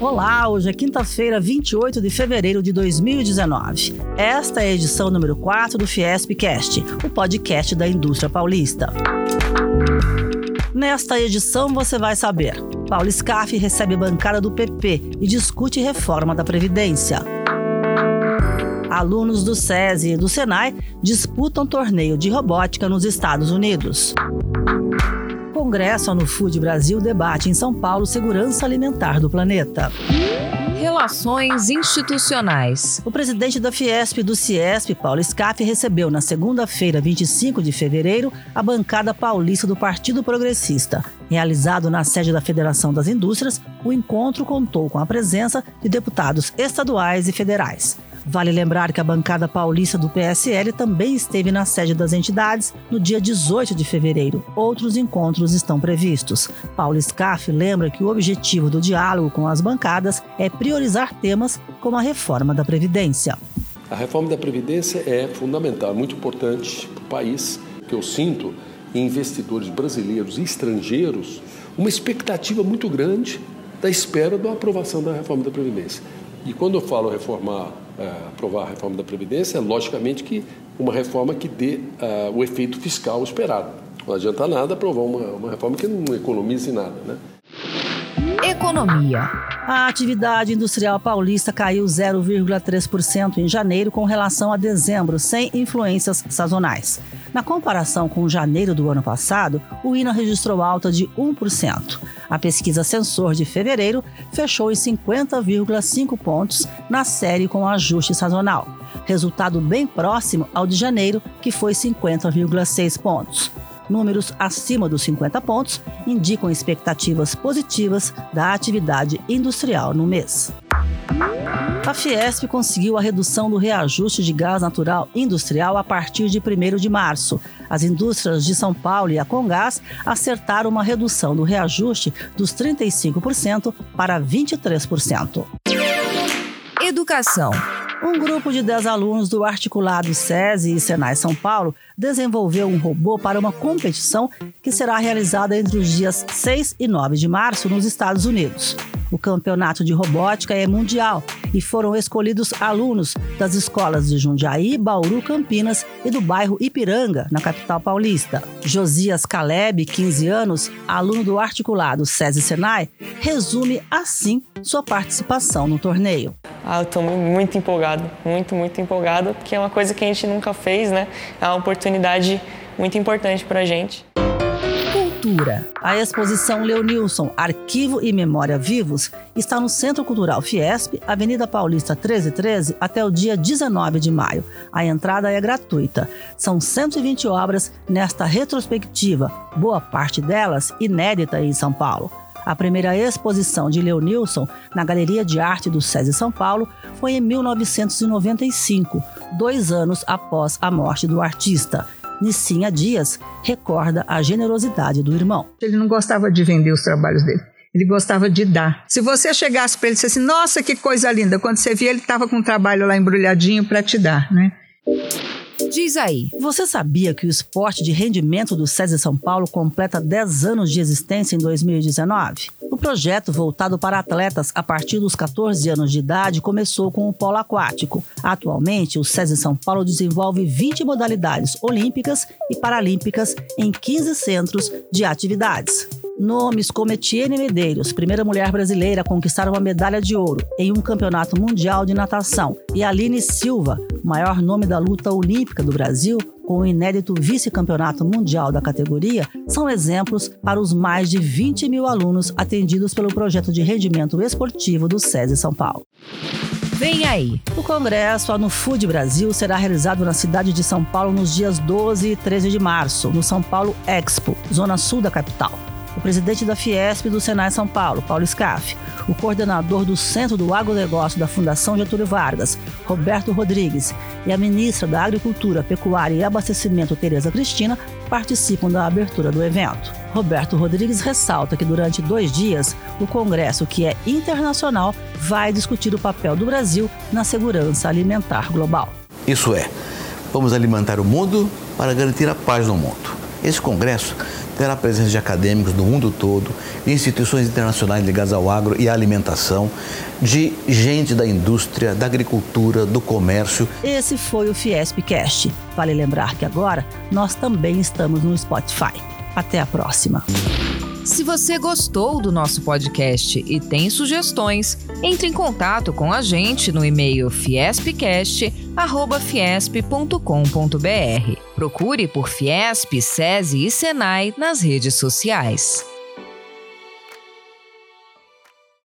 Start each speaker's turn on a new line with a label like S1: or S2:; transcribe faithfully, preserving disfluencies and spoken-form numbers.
S1: Olá, hoje é quinta-feira, vinte e oito de fevereiro de dois mil e dezenove. Esta é a edição número quatro do Fiespcast, o podcast da indústria paulista. Nesta edição você vai saber: Paulo Scaff recebe bancada do P P e discute reforma da Previdência. Alunos do SESI e do Senai disputam torneio de robótica nos Estados Unidos. Congresso Anufood Brasil debate em São Paulo segurança alimentar do planeta.
S2: Relações institucionais.
S1: O presidente da Fiesp e do Ciesp, Paulo Scaff, recebeu na segunda-feira, vinte e cinco de fevereiro, a bancada paulista do Partido Progressista. Realizado na sede da Federação das Indústrias, o encontro contou com a presença de deputados estaduais e federais. Vale lembrar que a bancada paulista do P S L também esteve na sede das entidades no dia dezoito de fevereiro. Outros encontros estão previstos. Paulo Scaff lembra que o objetivo do diálogo com as bancadas é priorizar temas como a reforma da Previdência.
S3: A reforma da Previdência é fundamental, é muito importante para o país, que eu sinto em investidores brasileiros e estrangeiros uma expectativa muito grande da espera da aprovação da reforma da Previdência. E quando eu falo reformar, uh, aprovar a reforma da Previdência, é logicamente que uma reforma que dê uh, o efeito fiscal esperado. Não adianta nada aprovar uma, uma reforma que não economize nada, né?
S2: Economia.
S1: A atividade industrial paulista caiu zero vírgula três por cento em janeiro com relação a dezembro, sem influências sazonais. Na comparação com janeiro do ano passado, o I N A registrou alta de um por cento. A pesquisa Sensor de fevereiro fechou em cinquenta vírgula cinco pontos na série com ajuste sazonal, resultado bem próximo ao de janeiro, que foi cinquenta vírgula seis pontos. Números acima dos cinquenta pontos indicam expectativas positivas da atividade industrial no mês. A Fiesp conseguiu a redução do reajuste de gás natural industrial a partir de primeiro de março. As indústrias de São Paulo e a Comgás acertaram uma redução do reajuste dos trinta e cinco por cento para vinte e três por cento.
S2: Educação.
S1: Um grupo de dez alunos do articulado SESI e Senai São Paulo desenvolveu um robô para uma competição que será realizada entre os dias seis e nove de março nos Estados Unidos. O campeonato de robótica é mundial e foram escolhidos alunos das escolas de Jundiaí, Bauru, Campinas e do bairro Ipiranga, na capital paulista. Josias Caleb, quinze anos, aluno do articulado SESI-Senai, resume assim sua participação no torneio.
S4: Ah, eu estou muito empolgado, muito, muito empolgado, porque é uma coisa que a gente nunca fez, né? É uma oportunidade muito importante para a gente.
S1: Cultura. A exposição Leonilson, Arquivo e Memória Vivos, está no Centro Cultural Fiesp, Avenida Paulista trezentos e treze, até o dia dezenove de maio. A entrada é gratuita. São cento e vinte obras nesta retrospectiva, boa parte delas inédita em São Paulo. A primeira exposição de Leonilson na Galeria de Arte do SESI São Paulo foi em mil novecentos e noventa e cinco, dois anos após a morte do artista. Nicinha Dias recorda a generosidade do irmão.
S5: Ele não gostava de vender os trabalhos dele, ele gostava de dar. Se você chegasse para ele e dissesse assim, nossa, que coisa linda, quando você via ele estava com um trabalho lá embrulhadinho para te dar, né?
S2: Diz aí.
S1: Você sabia que o esporte de rendimento do SESI São Paulo completa dez anos de existência em dois mil e dezenove? O projeto, voltado para atletas a partir dos catorze anos de idade, começou com o polo aquático. Atualmente, o SESI São Paulo desenvolve vinte modalidades olímpicas e paralímpicas em quinze centros de atividades. Nomes como Etienne Medeiros, primeira mulher brasileira a conquistar uma medalha de ouro em um campeonato mundial de natação, e Aline Silva, maior nome da luta olímpica do Brasil, com o inédito vice-campeonato mundial da categoria, são exemplos para os mais de vinte mil alunos atendidos pelo projeto de rendimento esportivo do SESI São Paulo.
S2: Vem aí!
S1: O Congresso Anufood Brasil será realizado na cidade de São Paulo nos dias doze e treze de março, no São Paulo Expo, zona sul da capital. O presidente da Fiesp e do Senai São Paulo, Paulo Scaff, o coordenador do Centro do Agronegócio da Fundação Getúlio Vargas, Roberto Rodrigues, e a ministra da Agricultura, Pecuária e Abastecimento, Tereza Cristina, participam da abertura do evento. Roberto Rodrigues ressalta que durante dois dias, o Congresso, que é internacional, vai discutir o papel do Brasil na segurança alimentar global.
S6: Isso é, vamos alimentar o mundo para garantir a paz no mundo. Esse congresso terá presença de acadêmicos do mundo todo, de instituições internacionais ligadas ao agro e à alimentação, de gente da indústria, da agricultura, do comércio.
S1: Esse foi o Fiespcast. Vale lembrar que agora nós também estamos no Spotify. Até a próxima.
S2: Se você gostou do nosso podcast e tem sugestões, entre em contato com a gente no e-mail fiespcast arroba fiesp ponto com ponto br. Procure por Fiesp, SESI e Senai nas redes sociais.